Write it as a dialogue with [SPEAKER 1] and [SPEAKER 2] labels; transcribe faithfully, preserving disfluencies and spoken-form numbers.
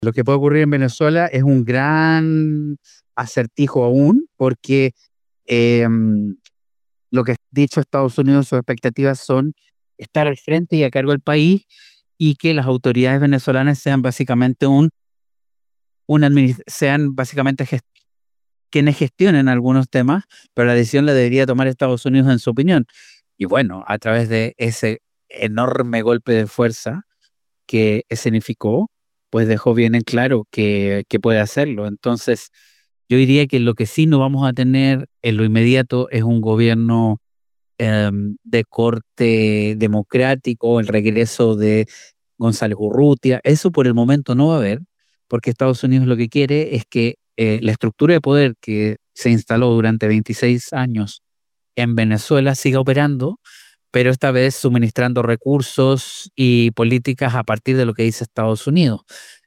[SPEAKER 1] Lo que puede ocurrir en Venezuela es un gran acertijo aún, porque em, lo que ha dicho Estados Unidos, sus expectativas son estar al frente y a cargo del país y que las autoridades venezolanas sean básicamente un, un adminis- sean básicamente ges- quienes gestionen algunos temas, pero la decisión la debería tomar Estados Unidos en su opinión. Y bueno, a través de ese enorme golpe de fuerza que significó, pues dejó bien en claro que, que puede hacerlo. Entonces, yo diría que lo que sí no vamos a tener en lo inmediato es un gobierno em, de corte democrático, el regreso de González Urrutia. Eso por el momento no va a haber, porque Estados Unidos lo que quiere es que eh, la estructura de poder que se instaló durante veintiséis años en Venezuela siga operando, pero esta vez suministrando recursos y políticas a partir de lo que dice Estados Unidos.